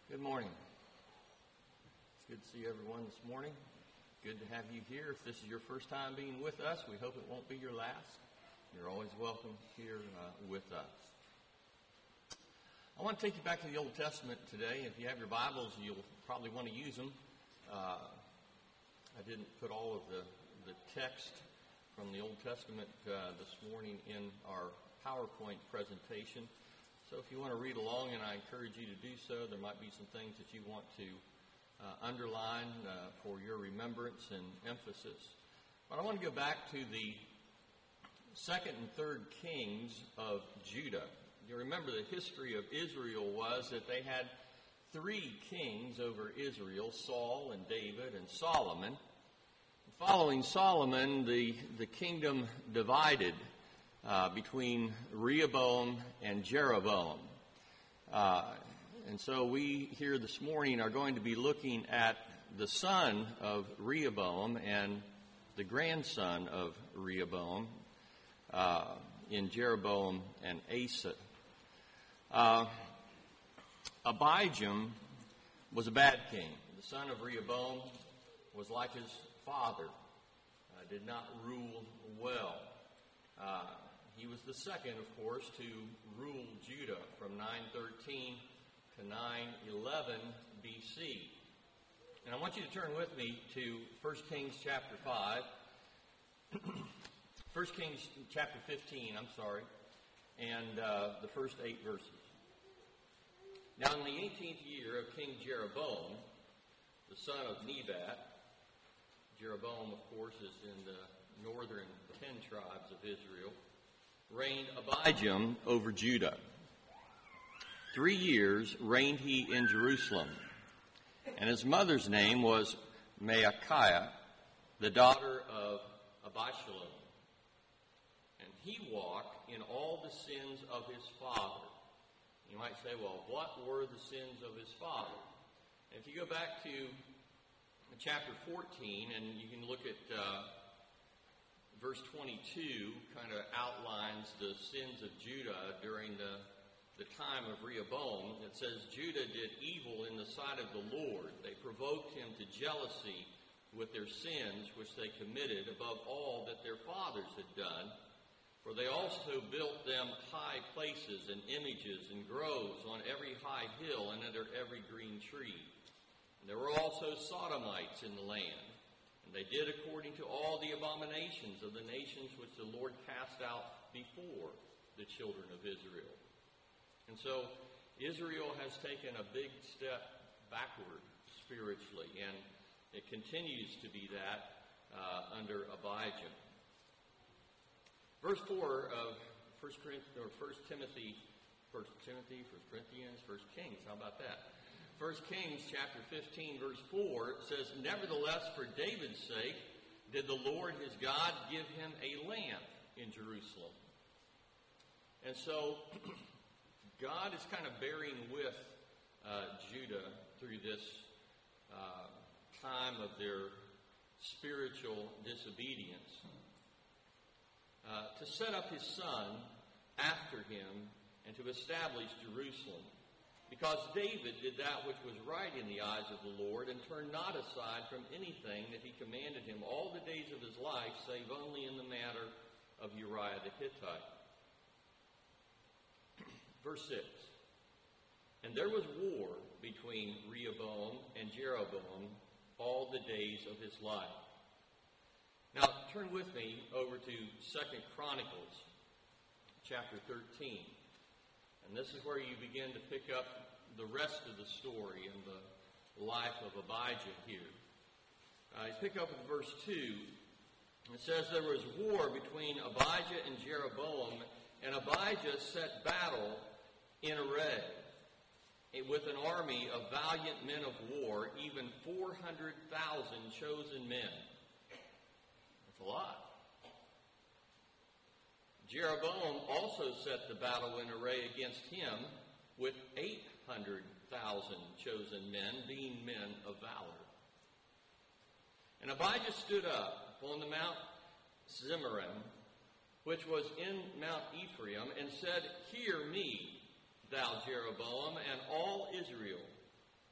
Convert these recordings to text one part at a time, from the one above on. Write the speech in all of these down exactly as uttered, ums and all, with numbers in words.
Good morning. It's good to see everyone this morning. Good to have you here. If this is your first time being with us, we hope it won't be your last. You're always welcome here uh, with us. I want to take you back to the Old Testament today. If you have your Bibles, you'll probably want to use them. Uh, I didn't put all of the, the text from the Old Testament uh, this morning in our PowerPoint presentation. So if you want to read along, and I encourage you to do so, there might be some things that you want to uh, underline uh, for your remembrance and emphasis. But I want to go back to the second and third kings of Judah. You remember the history of Israel was that they had three kings over Israel, Saul and David and Solomon. Following Solomon, the, the kingdom divided Uh, between Rehoboam and Jeroboam. Uh, and so we here this morning are going to be looking at the son of Rehoboam and the grandson of Rehoboam uh, in Jeroboam and Asa. Uh, Abijam was a bad king. The son of Rehoboam was like his father, uh, did not rule well. Uh, He was the second, of course, to rule Judah from nine thirteen to nine eleven B C. And I want you to turn with me to First Kings chapter five. First Kings chapter fifteen, I'm sorry, and uh, the first eight verses. Now in the eighteenth year of King Jeroboam, the son of Nebat, Jeroboam, of course, is in the northern ten tribes of Israel, reigned Abijam over Judah. Three years reigned he in Jerusalem, and his mother's name was Maacah, the daughter of Abishalom. And he walked in all the sins of his father. You might say, well, what were the sins of his father? And if you go back to chapter fourteen, and you can look at uh, verse twenty-two, kind of outlines the sins of Judah during the, the time of Rehoboam. It says, Judah did evil in the sight of the Lord. They provoked him to jealousy with their sins, which they committed above all that their fathers had done. For they also built them high places and images and groves on every high hill and under every green tree. And there were also Sodomites in the land. They did according to all the abominations of the nations which the Lord cast out before the children of Israel. And so Israel has taken a big step backward spiritually, and it continues to be that uh, under Abijam. Verse four of First Corinthians, or First Timothy, First Timothy, First Corinthians, First Kings. How about that? First Kings chapter fifteen, verse four says, Nevertheless, for David's sake, did the Lord his God give him a lamp in Jerusalem. And so, God is kind of bearing with uh, Judah through this uh, time of their spiritual disobedience uh, to set up his son after him and to establish Jerusalem. Because David did that which was right in the eyes of the Lord and turned not aside from anything that he commanded him all the days of his life, save only in the matter of Uriah the Hittite. Verse six. And there was war between Rehoboam and Jeroboam all the days of his life. Now turn with me over to Second Chronicles chapter thirteen. And this is where you begin to pick up the rest of the story and the life of Abijah here. Uh, you pick up with verse two. It says, There was war between Abijah and Jeroboam, and Abijah set battle in array with an army of valiant men of war, even four hundred thousand chosen men. That's a lot. Jeroboam also set the battle in array against him with eight hundred thousand chosen men, being men of valor. And Abijah stood up on the Mount Zemaraim, which was in Mount Ephraim, and said, Hear me, thou Jeroboam, and all Israel.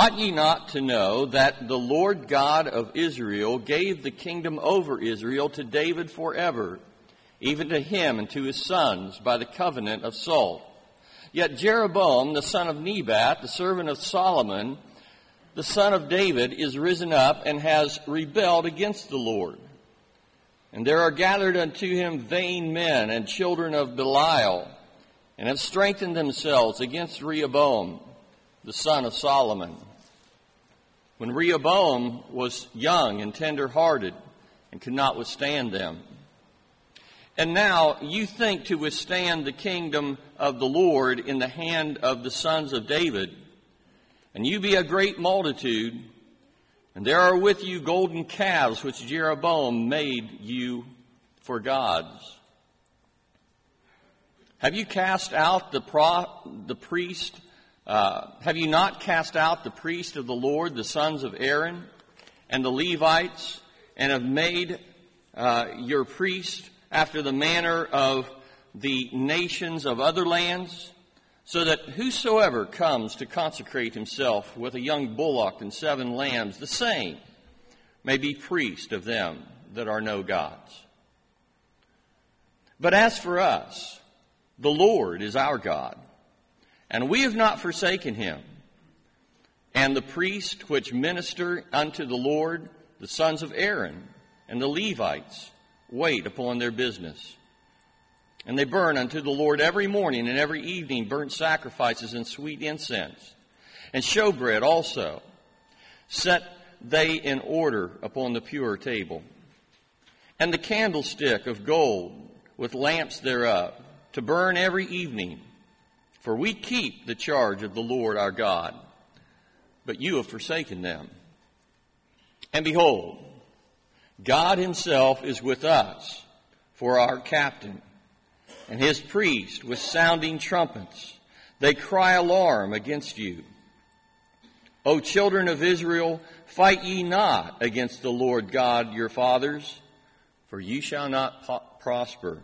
Ought ye not to know that the Lord God of Israel gave the kingdom over Israel to David forever, even to him and to his sons by the covenant of salt? Yet Jeroboam, the son of Nebat, the servant of Solomon, the son of David, is risen up and has rebelled against the Lord. And there are gathered unto him vain men and children of Belial, and have strengthened themselves against Rehoboam, the son of Solomon. When Rehoboam was young and tender-hearted and could not withstand them. And now you think to withstand the kingdom of the Lord in the hand of the sons of David. And you be a great multitude, and there are with you golden calves which Jeroboam made you for gods. Have you cast out the pro, the priest? Uh, have you not cast out the priest of the Lord, the sons of Aaron, and the Levites, and have made uh, your priest after the manner of the nations of other lands, so that whosoever comes to consecrate himself with a young bullock and seven lambs, the same may be priest of them that are no gods. But as for us, the Lord is our God, and we have not forsaken him. And the priests which minister unto the Lord, the sons of Aaron, and the Levites, wait upon their business. And they burn unto the Lord every morning and every evening burnt sacrifices and sweet incense. And showbread also set they in order upon the pure table. And the candlestick of gold with lamps thereof, to burn every evening. For we keep the charge of the Lord our God, but you have forsaken them. And behold, God himself is with us for our captain, and his priests with sounding trumpets. They cry alarm against you. O children of Israel, fight ye not against the Lord God your fathers, for ye shall not po- prosper.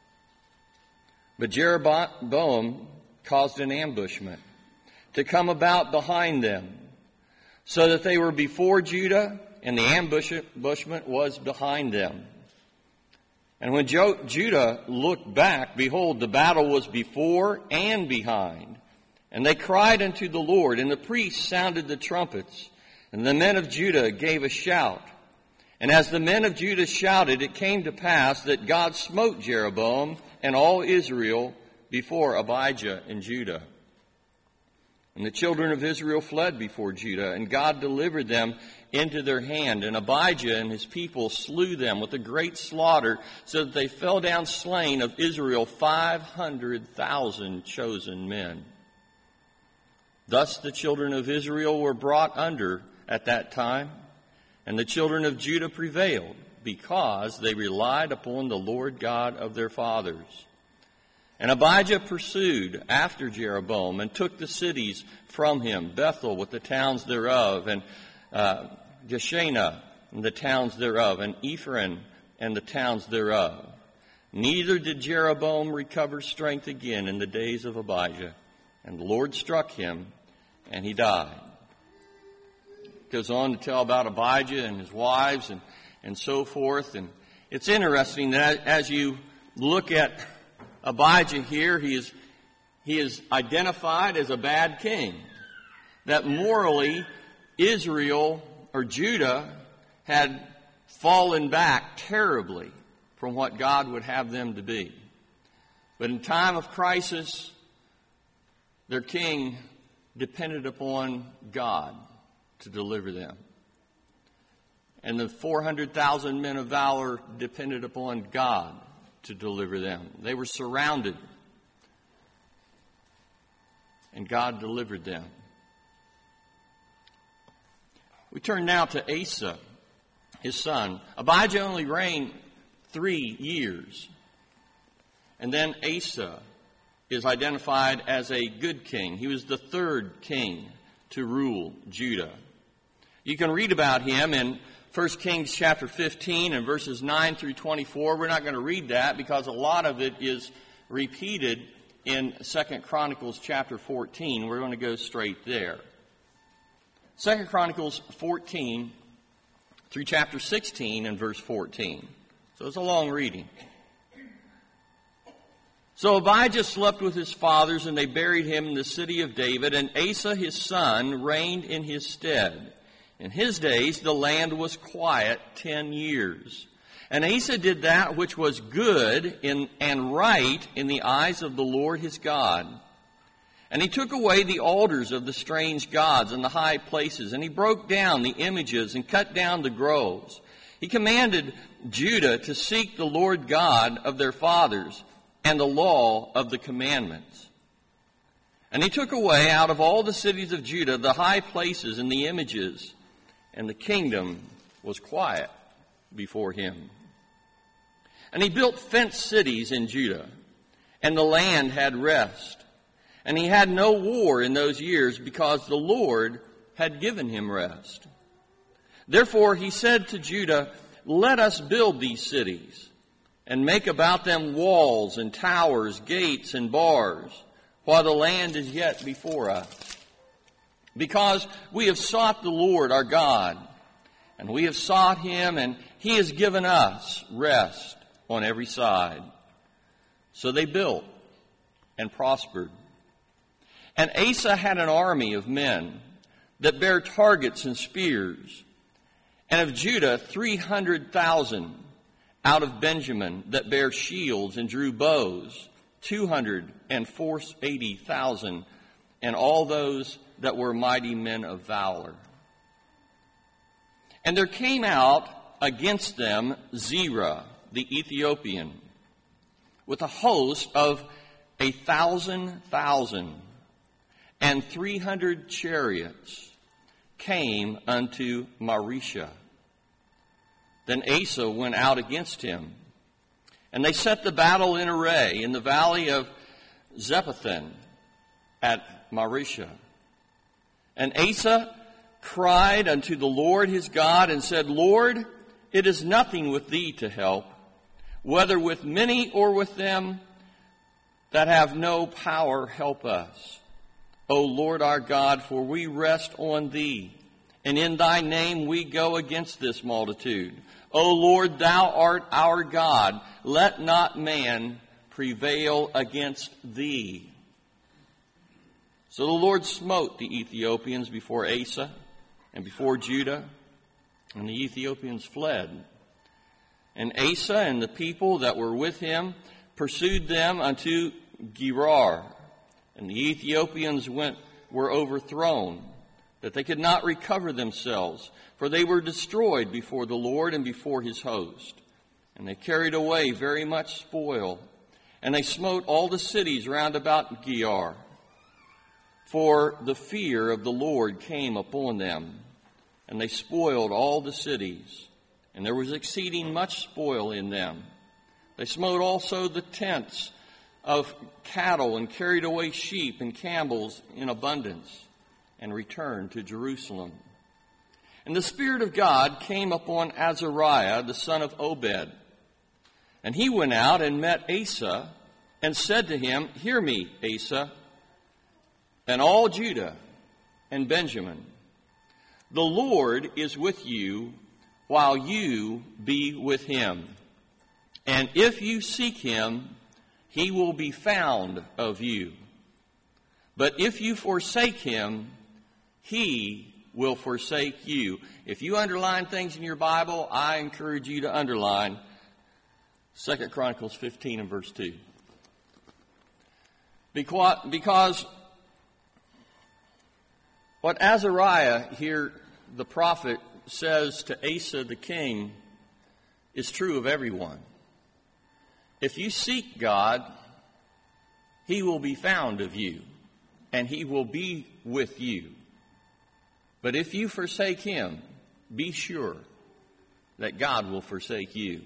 But Jeroboam caused an ambushment to come about behind them, so that they were before Judah, and the ambushment was behind them. And when Jo- Judah looked back, behold, the battle was before and behind. And they cried unto the Lord, and the priests sounded the trumpets, and the men of Judah gave a shout. And as the men of Judah shouted, it came to pass that God smote Jeroboam and all Israel before Abijah and Judah. And the children of Israel fled before Judah, and God delivered them into their hand. And Abijah and his people slew them with a great slaughter, so that they fell down slain of Israel five hundred thousand chosen men. Thus the children of Israel were brought under at that time, and the children of Judah prevailed, because they relied upon the Lord God of their fathers. And Abijah pursued after Jeroboam and took the cities from him, Bethel with the towns thereof, and uh, Jeshanah and the towns thereof, and Ephraim and the towns thereof. Neither did Jeroboam recover strength again in the days of Abijah. And the Lord struck him, and he died. It goes on to tell about Abijah and his wives and, and so forth. And it's interesting that as you look at Abijah here, he is, he is identified as a bad king. That morally, Israel or Judah had fallen back terribly from what God would have them to be. But in time of crisis, their king depended upon God to deliver them. And the four hundred thousand men of valor depended upon God to deliver them. They were surrounded, and God delivered them. We turn now to Asa, his son. Abijah only reigned three years. And then Asa is identified as a good king. He was the third king to rule Judah. You can read about him in First Kings chapter fifteen and verses nine through twenty-four. We're not going to read that because a lot of it is repeated in Second Chronicles chapter fourteen. We're going to go straight there. Second Chronicles fourteen through chapter sixteen and verse fourteen. So it's a long reading. So Abijah slept with his fathers, and they buried him in the city of David, and Asa his son reigned in his stead. In his days the land was quiet ten years. And Asa did that which was good in, and right in the eyes of the Lord his God. And he took away the altars of the strange gods and the high places, and he broke down the images and cut down the groves. He commanded Judah to seek the Lord God of their fathers and the law of the commandments. And he took away out of all the cities of Judah the high places and the images, and the kingdom was quiet before him. And he built fenced cities in Judah, and the land had rest. And he had no war in those years, because the Lord had given him rest. Therefore he said to Judah, "Let us build these cities, and make about them walls and towers, gates and bars, while the land is yet before us. Because we have sought the Lord our God, and we have sought him, and he has given us rest on every side." So they built and prospered. And Asa had an army of men that bare targets and spears, and of Judah three hundred thousand, out of Benjamin that bare shields and drew bows, two hundred and four eighty thousand, and all those that were mighty men of valor. And there came out against them Zerah the Ethiopian, with a host of a thousand thousand, and three hundred chariots came unto Marisha. Then Asa went out against him, and they set the battle in array in the valley of Zephathim at Marisha. And Asa cried unto the Lord his God and said, "Lord, it is nothing with thee to help, whether with many or with them that have no power help us. O Lord our God, for we rest on thee, and in thy name we go against this multitude. O Lord, thou art our God. Let not man prevail against thee." So the Lord smote the Ethiopians before Asa and before Judah, and the Ethiopians fled. And Asa and the people that were with him pursued them unto Gerar. And the Ethiopians went, were overthrown, that they could not recover themselves, for they were destroyed before the Lord and before his host. And they carried away very much spoil, and they smote all the cities round about Gerar. For the fear of the Lord came upon them, and they spoiled all the cities, and there was exceeding much spoil in them. They smote also the tents of cattle, and carried away sheep and camels in abundance, and returned to Jerusalem. And the Spirit of God came upon Azariah, the son of Obed. And he went out and met Asa, and said to him, "Hear me, Asa, and all Judah and Benjamin. The Lord is with you, while you be with him. And if you seek him, he will be found of you. But if you forsake him, he will forsake you." If you underline things in your Bible, I encourage you to underline Second Chronicles fifteen and verse two. Because, because what Azariah here, the prophet, says to Asa the king is true of everyone. If you seek God, he will be found of you, and he will be with you. But if you forsake him, be sure that God will forsake you.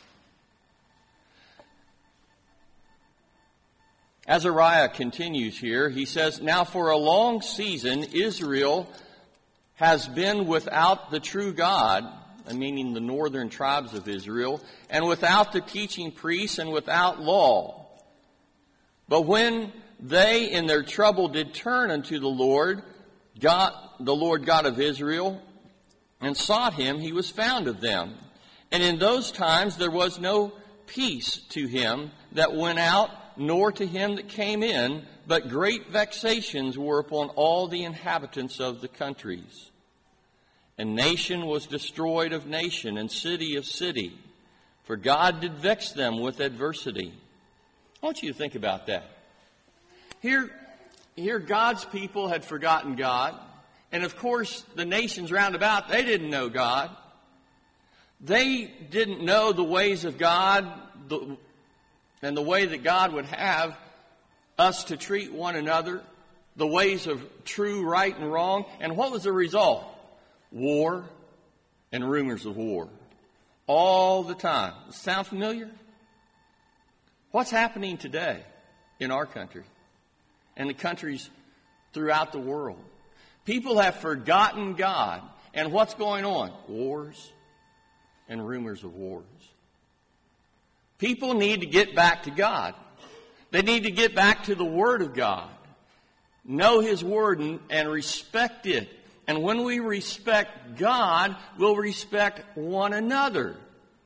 Azariah continues here. He says, "Now for a long season Israel has been without the true God," meaning the northern tribes of Israel, "and without the teaching priests and without law. But when they in their trouble did turn unto the Lord, God, the Lord God of Israel, and sought him, he was found of them. And in those times there was no peace to him that went out, nor to him that came in, but great vexations were upon all the inhabitants of the countries. And nation was destroyed of nation, and city of city, for God did vex them with adversity. I want you to think about that. Here, here God's people had forgotten God. And of course, the nations round about, they didn't know God. They didn't know the ways of God the, and the way that God would have us to treat one another, the ways of true, right, and wrong. And what was the result? War and rumors of war. All the time. Sound familiar? What's happening today in our country and the countries throughout the world? People have forgotten God. And what's going on? Wars and rumors of wars. People need to get back to God. They need to get back to the Word of God. Know His Word and, and respect it. And when we respect God, we'll respect one another.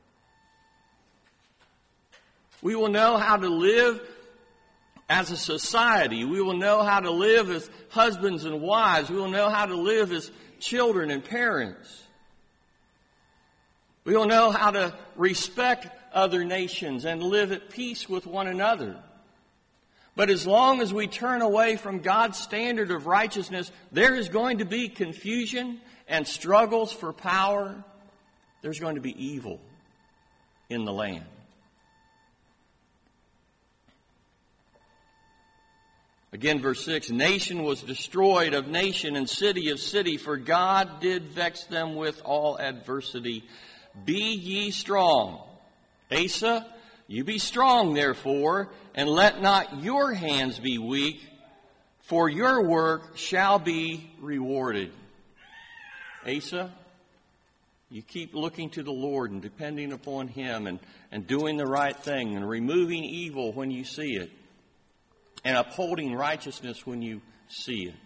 We will know how to live as a society. We will know how to live as husbands and wives. We will know how to live as children and parents. We will know how to respect other nations and live at peace with one another. But as long as we turn away from God's standard of righteousness, there is going to be confusion and struggles for power. There's going to be evil in the land. Again, verse six, nation was destroyed of nation and city of city, for God did vex them with all adversity. Be ye strong. Asa, you be strong, therefore, and let not your hands be weak, for your work shall be rewarded. Asa, you keep looking to the Lord and depending upon Him and, and doing the right thing and removing evil when you see it and upholding righteousness when you see it.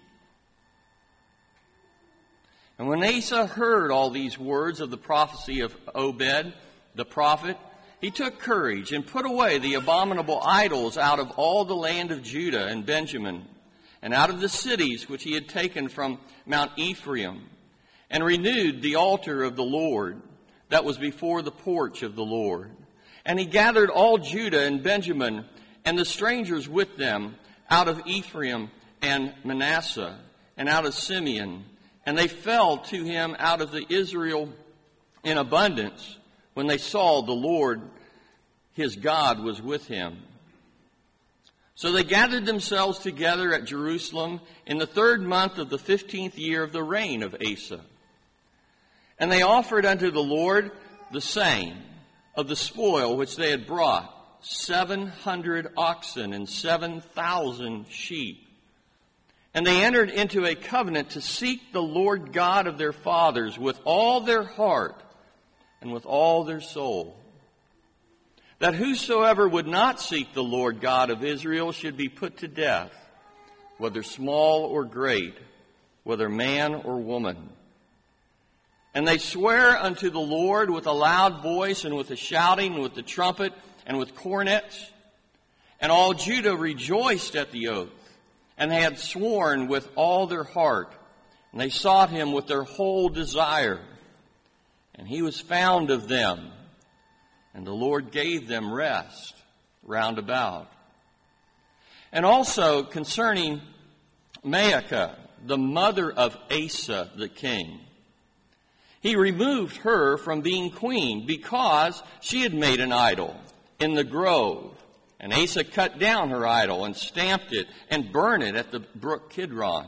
And when Asa heard all these words of the prophecy of Obed, the prophet, he took courage and put away the abominable idols out of all the land of Judah and Benjamin, and out of the cities which he had taken from Mount Ephraim, and renewed the altar of the Lord that was before the porch of the Lord. And he gathered all Judah and Benjamin and the strangers with them out of Ephraim and Manasseh and out of Simeon, and they fell to him out of the Israel in abundance, when they saw the Lord, his God, was with him. So they gathered themselves together at Jerusalem in the third month of the fifteenth year of the reign of Asa. And they offered unto the Lord the same of the spoil which they had brought, seven hundred oxen and seven thousand sheep. And they entered into a covenant to seek the Lord God of their fathers with all their heart and with all their soul, that whosoever would not seek the Lord God of Israel should be put to death, whether small or great, whether man or woman. And they swear unto the Lord with a loud voice and with a shouting and with the trumpet and with cornets. And all Judah rejoiced at the oath, and they had sworn with all their heart, and they sought him with their whole desire. And he was found of them, and the Lord gave them rest round about. And also concerning Maacah, the mother of Asa the king, he removed her from being queen because she had made an idol in the grove. And Asa cut down her idol and stamped it and burned it at the brook Kidron.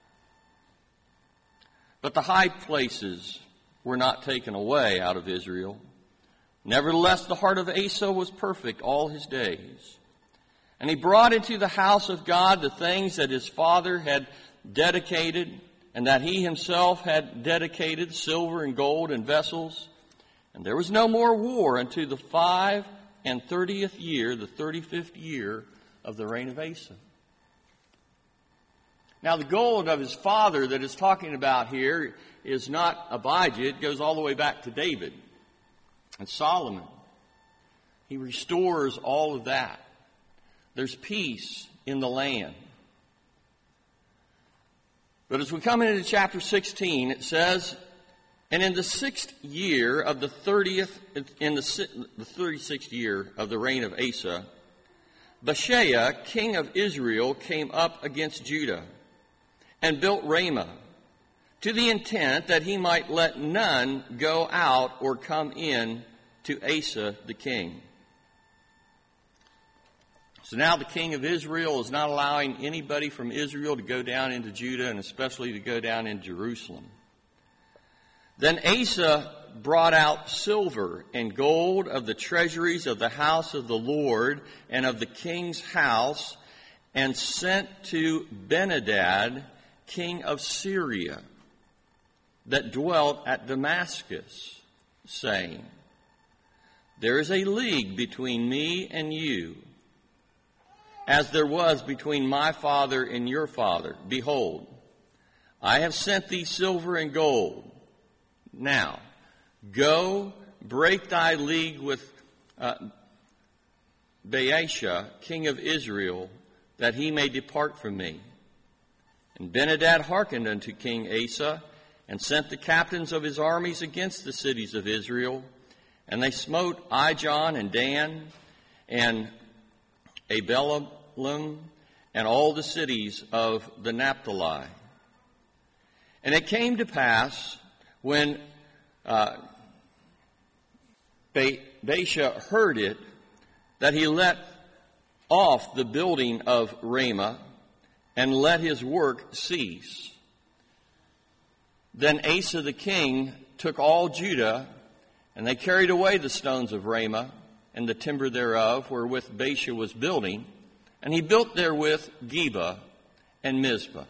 But the high places were not taken away out of Israel. Nevertheless, the heart of Asa was perfect all his days. And he brought into the house of God the things that his father had dedicated, and that he himself had dedicated, silver and gold and vessels. And there was no more war unto the five and thirtieth year, the thirty-fifth year of the reign of Asa. Now, the gold of his father that is talking about here is not Abijah. It goes all the way back to David and Solomon. He restores all of that. There's peace in the land. But as we come into chapter sixteen, it says, and in the sixth year of the thirtieth, in the, the thirty-sixth year of the reign of Asa, Baasha, king of Israel, came up against Judah and built Ramah, to the intent that he might let none go out or come in to Asa the king. So now the king of Israel is not allowing anybody from Israel to go down into Judah, and especially to go down in Jerusalem. Then Asa brought out silver and gold of the treasuries of the house of the Lord and of the king's house, and sent to Ben-hadad, king of Syria, that dwelt at Damascus, saying, there is a league between me and you, as there was between my father and your father. Behold, I have sent thee silver and gold. Now, go, break thy league with uh, Baasha, king of Israel, that he may depart from me. And Ben-hadad hearkened unto King Asa, and sent the captains of his armies against the cities of Israel. And they smote Ijon and Dan, and Abelem, and all the cities of the Naphtali. And it came to pass, when uh, Baasha heard it, that he let off the building of Ramah, and let his work cease. Then Asa the king took all Judah, and they carried away the stones of Ramah, and the timber thereof, wherewith Baasha was building, and he built therewith Geba and Mizpah.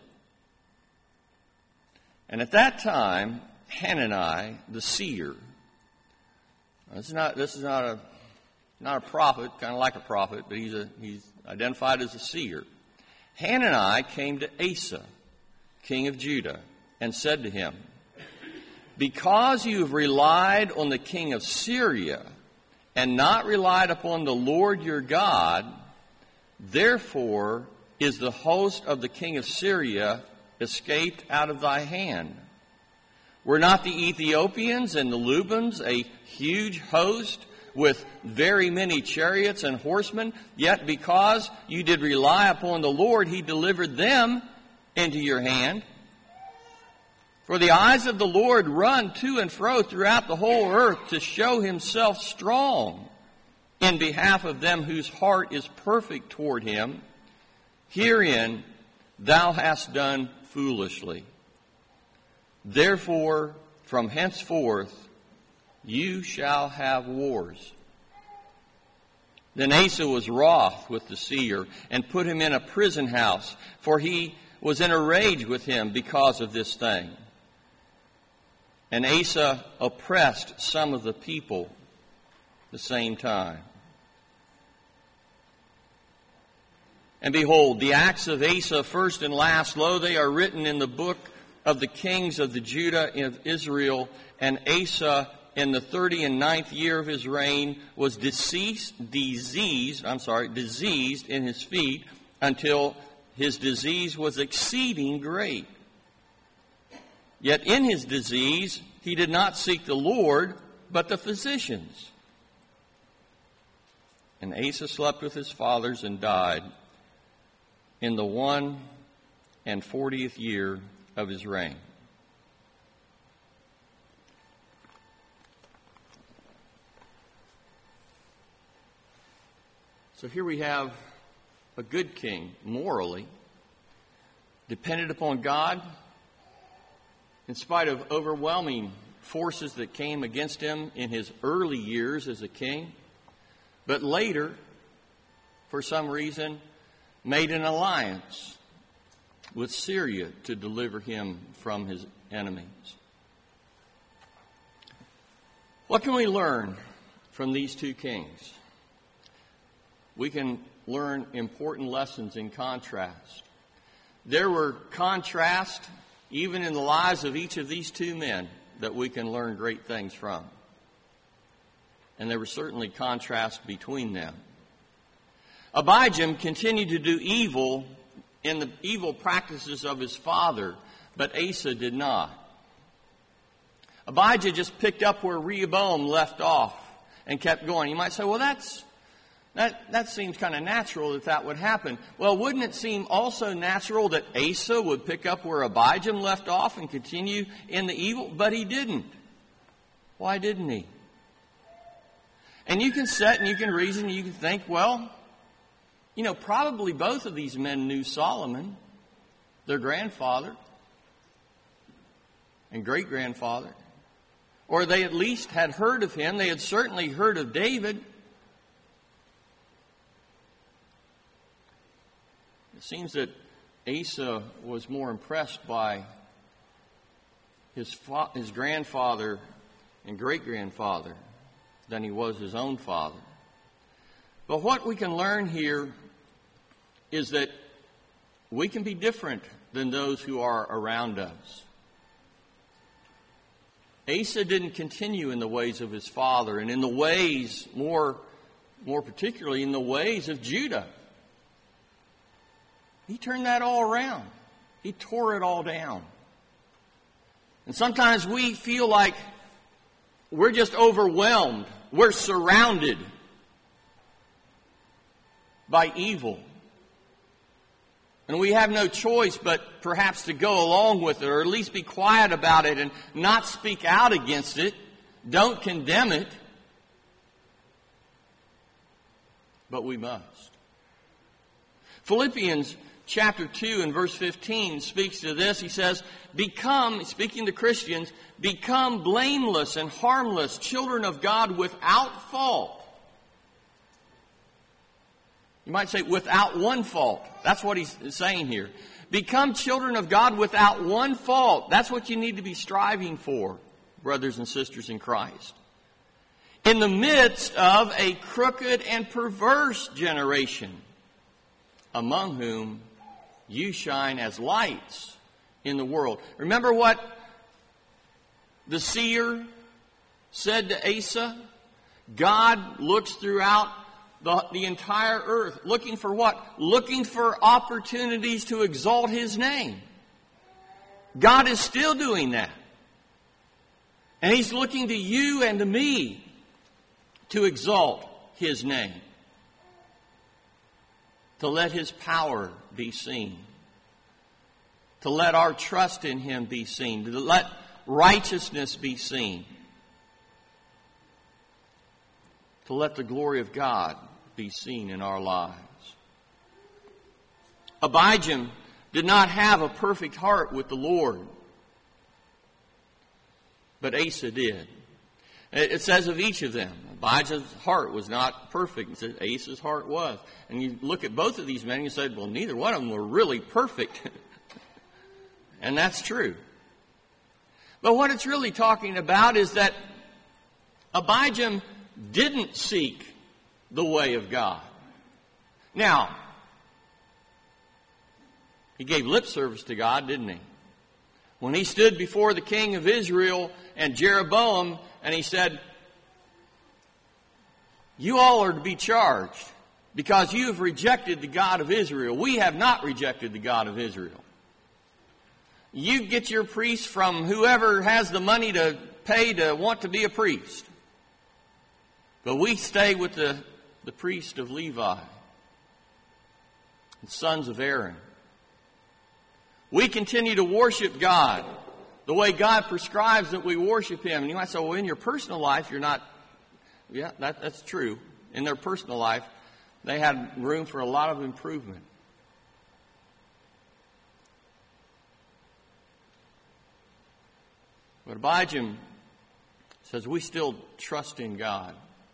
And at that time, Hanani the seer, this is not this is not a not a prophet, kind of like a prophet, but he's a he's identified as a seer. Hanani came to Asa, king of Judah, and said to him, because you have relied on the king of Syria and not relied upon the Lord your God, therefore is the host of the king of Syria escaped out of thy hand. Were not the Ethiopians and the Lubims a huge host with very many chariots and horsemen? Yet because you did rely upon the Lord, he delivered them into your hand. For the eyes of the Lord run to and fro throughout the whole earth to show himself strong in behalf of them whose heart is perfect toward him. Herein thou hast done foolishly. Therefore, from henceforth you shall have wars. Then Asa was wroth with the seer, and put him in a prison house, for he was in a rage with him because of this thing. And Asa oppressed some of the people the same time. And behold, the acts of Asa, first and last, lo, they are written in the book of the kings of the Judah of Israel. And Asa, in the thirty and ninth year of his reign, was deceased, diseased, I'm sorry, diseased in his feet, until his disease was exceeding great. Yet in his disease he did not seek the Lord, but the physicians. And Asa slept with his fathers and died in the one and fortieth year of his reign. So here we have a good king, morally, dependent upon God, in spite of overwhelming forces that came against him in his early years as a king, but later, for some reason, made an alliance with Syria to deliver him from his enemies. What can we learn from these two kings? We can learn important lessons in contrast. there were contrasts even in the lives of each of these two men that we can learn great things from. And there were certainly contrasts between them. Abijam continued to do evil in the evil practices of his father, but Asa did not. Abijah just picked up where Rehoboam left off and kept going. You might say, well, that's that, that seems kind of natural that that would happen. Well, wouldn't it seem also natural that Asa would pick up where Abijam left off and continue in the evil? But he didn't. Why didn't he? And you can sit and you can reason and you can think, well, you know, probably both of these men knew Solomon, their grandfather and great-grandfather. Or they at least had heard of him. They had certainly heard of David. It seems that Asa was more impressed by his fa- his grandfather and great-grandfather than he was his own father. But what we can learn here is that we can be different than those who are around us. Asa didn't continue in the ways of his father and in the ways, more, more particularly in the ways of Judah. He turned that all around. He tore it all down. And sometimes we feel like we're just overwhelmed. We're surrounded by evil. And we have no choice but perhaps to go along with it, or at least be quiet about it and not speak out against it. Don't condemn it. But we must. Philippians chapter two and verse fifteen speaks to this. He says, become, speaking to Christians, become blameless and harmless children of God without fault. You might say without one fault. That's what he's saying here. Become children of God without one fault. That's what you need to be striving for, brothers and sisters in Christ. In the midst of a crooked and perverse generation, among whom you shine as lights in the world. Remember what the seer said to Asa? God looks throughout The, the entire earth. Looking for what? Looking for opportunities to exalt His name. God is still doing that. And He's looking to you and to me to exalt His name. To let His power be seen. To let our trust in Him be seen. To let righteousness be seen. To let the glory of God be seen in our lives. Abijam did not have a perfect heart with the Lord, but Asa did. It says of each of them, Abijah's heart was not perfect. It says Asa's heart was. And you look at both of these men and you say, well, neither one of them were really perfect. And that's true. But what it's really talking about is that Abijam didn't seek the way of God. Now, he gave lip service to God, didn't he? When he stood before the king of Israel and Jeroboam, and he said, you all are to be charged because you have rejected the God of Israel. We have not rejected the God of Israel. You get your priests from whoever has the money to pay to want to be a priest. But we stay with the, the priest of Levi, the sons of Aaron. We continue to worship God the way God prescribes that we worship Him. And you might say, well, in your personal life, you're not... Yeah, that, that's true. In their personal life, they had room for a lot of improvement. But Abijam says, we still trust in God.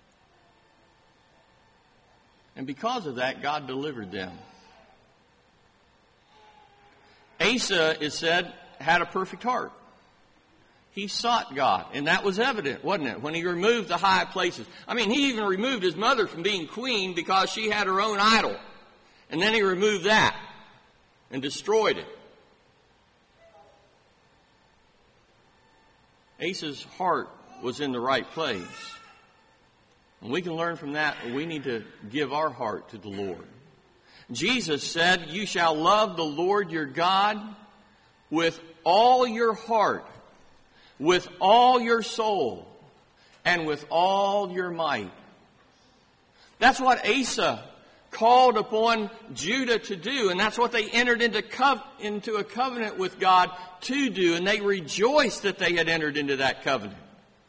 And because of that, God delivered them. Asa, it said, had a perfect heart. He sought God, and that was evident, wasn't it, when he removed the high places. I mean, he even removed his mother from being queen because she had her own idol. And then he removed that. and destroyed it. Asa's heart was in the right place. And we can learn from that that we need to give our heart to the Lord. Jesus said, "You shall love the Lord your God with all your heart, with all your soul, and with all your might." That's what Asa called upon Judah to do, and that's what they entered into, co- into a covenant with God to do, and they rejoiced that they had entered into that covenant.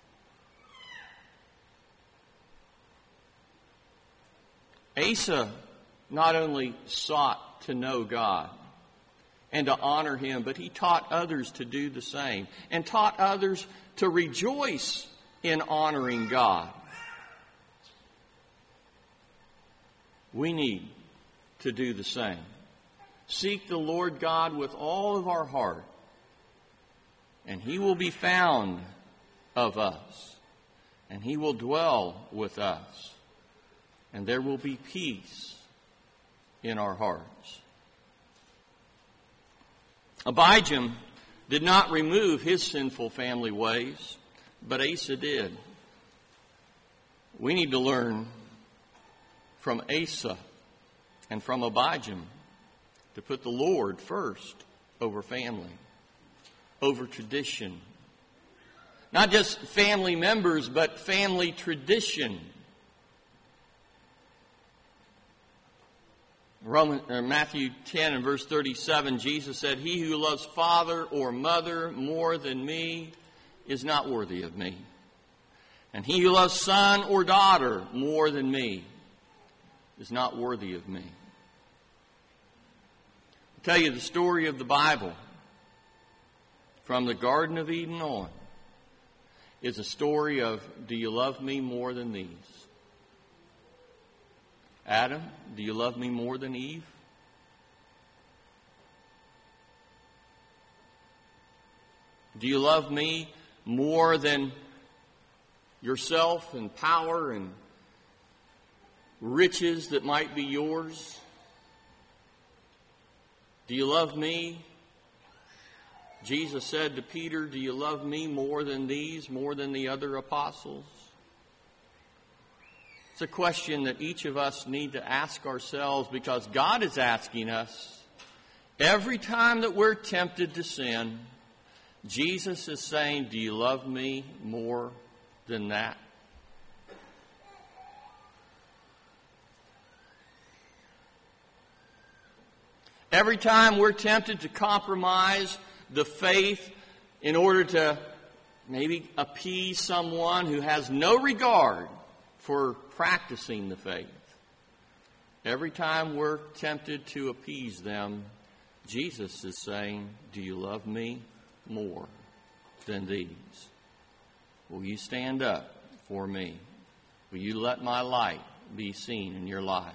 Asa not only sought to know God and to honor Him, but he taught others to do the same, and taught others to rejoice in honoring God. We need to do the same. Seek the Lord God with all of our heart, and He will be found of us, and He will dwell with us, and there will be peace in our hearts. Abijam did not remove his sinful family ways, but Asa did. We need to learn from Asa and from Abijam to put the Lord first over family, over tradition. Not just family members, but family tradition. Roman, uh, Matthew ten and verse thirty-seven, Jesus said, "He who loves father or mother more than me is not worthy of me. And he who loves son or daughter more than me is not worthy of me." I'll tell you the story of the Bible from the Garden of Eden on is a story of, do you love me more than these? Adam, do you love me more than Eve? Do you love me more than yourself and power and riches that might be yours? Do you love me? Jesus said to Peter, "Do you love me more than these, more than the other apostles?" It's a question that each of us need to ask ourselves, because God is asking us every time that we're tempted to sin. Jesus is saying, "Do you love me more than that?" Every time we're tempted to compromise the faith in order to maybe appease someone who has no regard for practicing the faith, every time we're tempted to appease them, Jesus is saying, "Do you love me more than these? Will you stand up for me? Will you let my light be seen in your life?"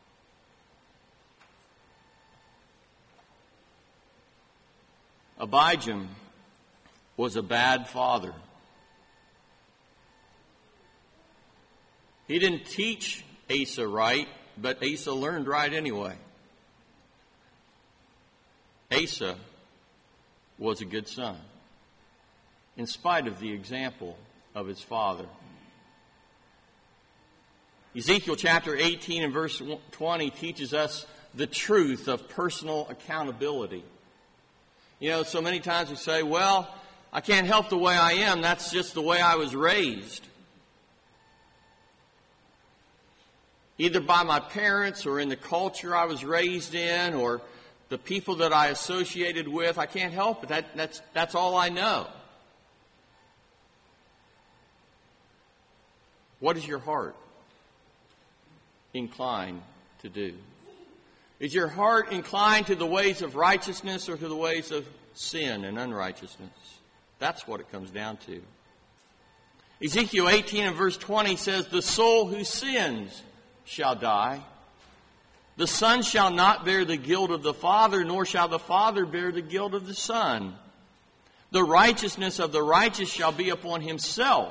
Abijam was a bad father. He didn't teach Asa right, but Asa learned right anyway. Asa was a good son, in spite of the example of his father. Ezekiel chapter eighteen and verse twenty teaches us the truth of personal accountability. You know, so many times we say, "Well, I can't help the way I am. That's just the way I was raised." Either by my parents or in the culture I was raised in or the people that I associated with. I can't help it. That, that's, that's all I know. What is your heart inclined to do? Is your heart inclined to the ways of righteousness or to the ways of sin and unrighteousness? That's what it comes down to. Ezekiel eighteen and verse twenty says, "The soul who sins shall die. The son shall not bear the guilt of the father, nor shall the father bear the guilt of the son. The righteousness of the righteous shall be upon himself,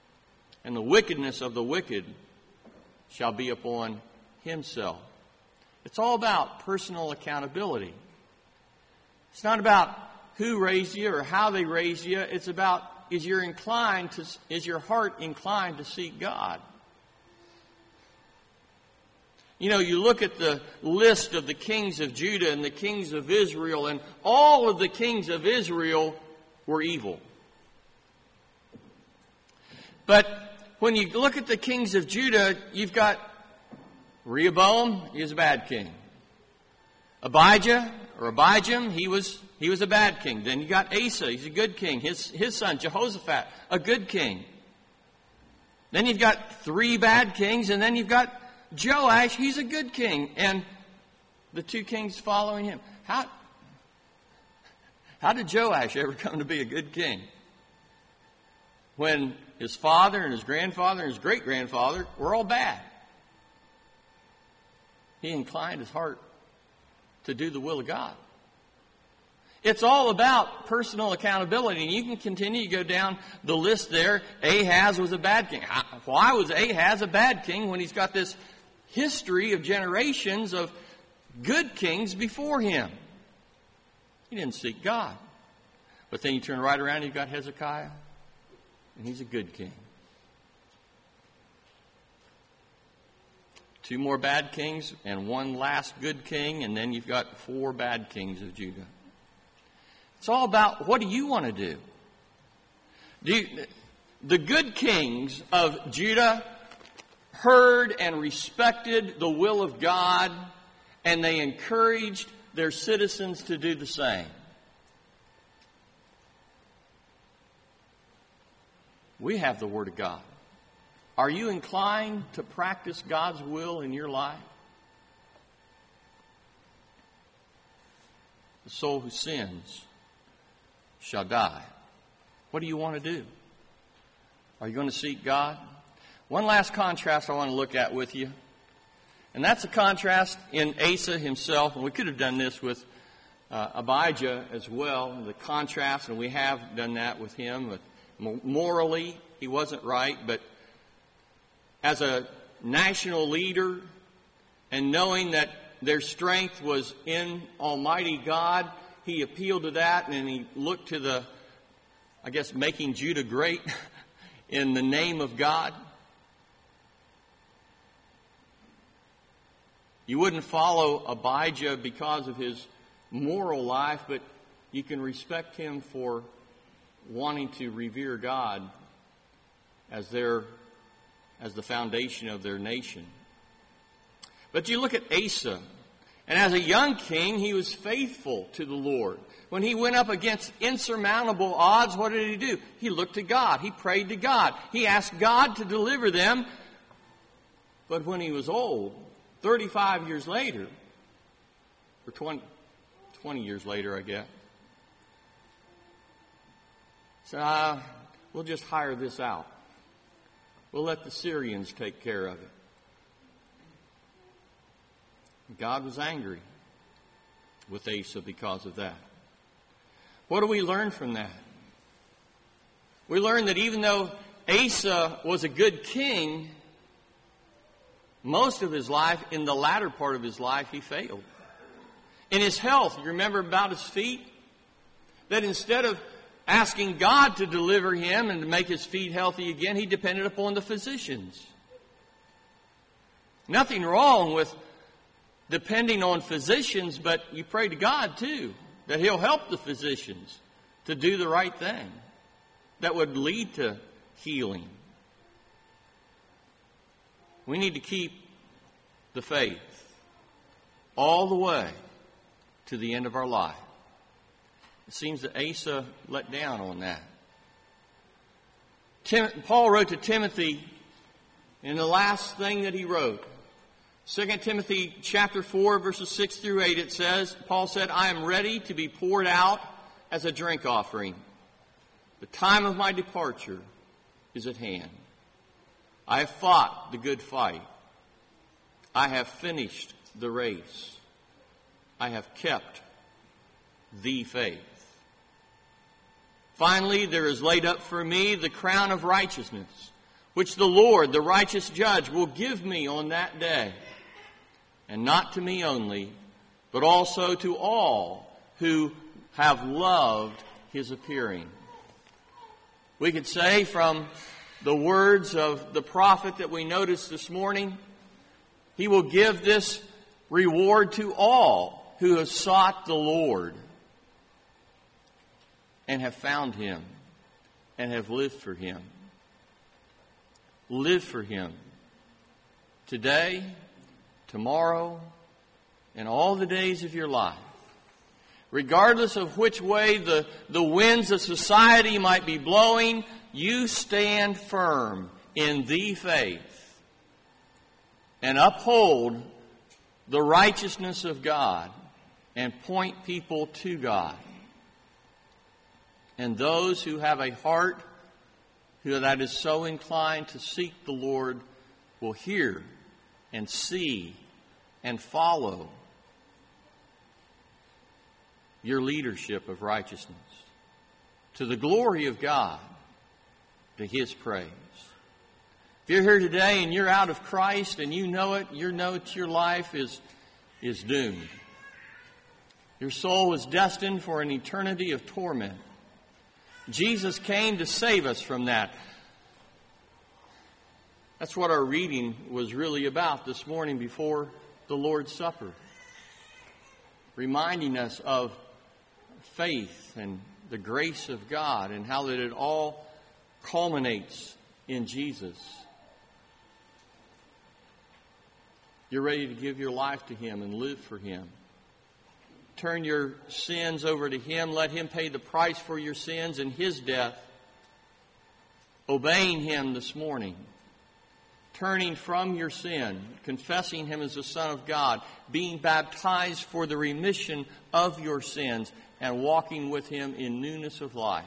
and the wickedness of the wicked shall be upon himself." It's all about personal accountability. It's not about who raised you or how they raised you. It's about, is your inclined to, is your heart inclined to seek God? You know, you look at the list of the kings of Judah and the kings of Israel, and all of the kings of Israel were evil. But when you look at the kings of Judah, you've got Rehoboam, he was a bad king. Abijah, or Abijam, he was he was a bad king. Then you got Asa, he's a good king. His, his son, Jehoshaphat, a good king. Then you've got three bad kings, and then you've got Joash, he's a good king. And the two kings following him. How, how did Joash ever come to be a good king? When his father and his grandfather and his great-grandfather were all bad. He inclined his heart to do the will of God. It's all about personal accountability. And you can continue to go down the list there. Ahaz was a bad king. Why was Ahaz a bad king when he's got this history of generations of good kings before him? He didn't seek God. But then you turn right around and you've got Hezekiah. And he's a good king. Two more bad kings and one last good king, and then you've got four bad kings of Judah. It's all about, what do you want to do? do you, the good kings of Judah heard and respected the will of God, and they encouraged their citizens to do the same. We have the Word of God. Are you inclined to practice God's will in your life? The soul who sins shall die. What do you want to do? Are you going to seek God? One last contrast I want to look at with you. And that's a contrast in Asa himself. And we could have done this with uh, Abijah as well. The contrast, and we have done that with him. But morally, he wasn't right, but as a national leader and knowing that their strength was in Almighty God, he appealed to that, and he looked to the, I guess, making Judah great in the name of God. You wouldn't follow Abijah because of his moral life, but you can respect him for wanting to revere God as their as the foundation of their nation. But you look at Asa, and as a young king, he was faithful to the Lord. When he went up against insurmountable odds, what did he do? He looked to God. He prayed to God. He asked God to deliver them. But when he was old, thirty-five years later, or twenty, twenty years later, I guess, so uh, we'll just hire this out. We'll let the Syrians take care of it. God was angry with Asa because of that. What do we learn from that? We learn that even though Asa was a good king, most of his life, in the latter part of his life, he failed. In his health, you remember about his feet? That instead of asking God to deliver him and to make his feet healthy again, he depended upon the physicians. Nothing wrong with depending on physicians, but you pray to God too, that He'll help the physicians to do the right thing that would lead to healing. We need to keep the faith all the way to the end of our life. It seems that Asa let down on that. Tim, Paul wrote to Timothy in the last thing that he wrote. Second Timothy chapter four, verses six through eight, it says, Paul said, I am ready to be poured out as a drink offering. The time of my departure is at hand. I have fought the good fight. I have finished the race. I have kept the faith. Finally, there is laid up for me the crown of righteousness, which the Lord, the righteous judge, will give me on that day. and not to me only, but also to all who have loved his appearing. We could say from the words of the prophet that we noticed this morning, he will give this reward to all who have sought the Lord and have found him and have lived for him. Live for him today, tomorrow, and all the days of your life. Regardless of which way the, the winds of society might be blowing, you stand firm in the faith and uphold the righteousness of God and point people to God. And those who have a heart who that is so inclined to seek the Lord will hear and see and follow your leadership of righteousness to the glory of God, to his praise. If you're here today and you're out of Christ and you know it, you know that your life is, is doomed. Your soul is destined for an eternity of torment. Jesus came to save us from that. That's what our reading was really about this morning before the Lord's Supper. Reminding us of faith and the grace of God and how that it all culminates in Jesus. You're ready to give your life to him and live for him. Turn your sins over to him. Let him pay the price for your sins in his death. Obeying him this morning. Turning from your sin. Confessing him as the Son of God. Being baptized for the remission of your sins. And walking with him in newness of life.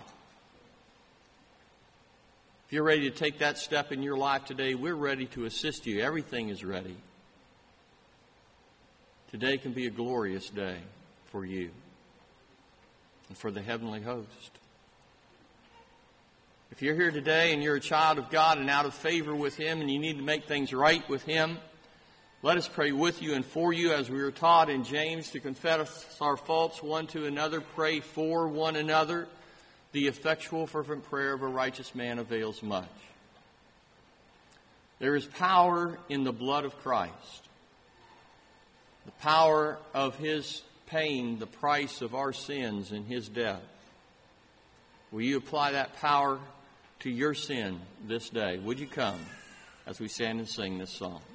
If you're ready to take that step in your life today, we're ready to assist you. Everything is ready. Today can be a glorious day for you and for the heavenly host. If you're here today and you're a child of God and out of favor with him and you need to make things right with him, let us pray with you and for you as we were taught in James to confess our faults one to another, pray for one another. The effectual fervent prayer of a righteous man avails much. There is power in the blood of Christ. The power of his paying the price of our sins in his death. Will you apply that power to your sin this day? Would you come as we stand and sing this song?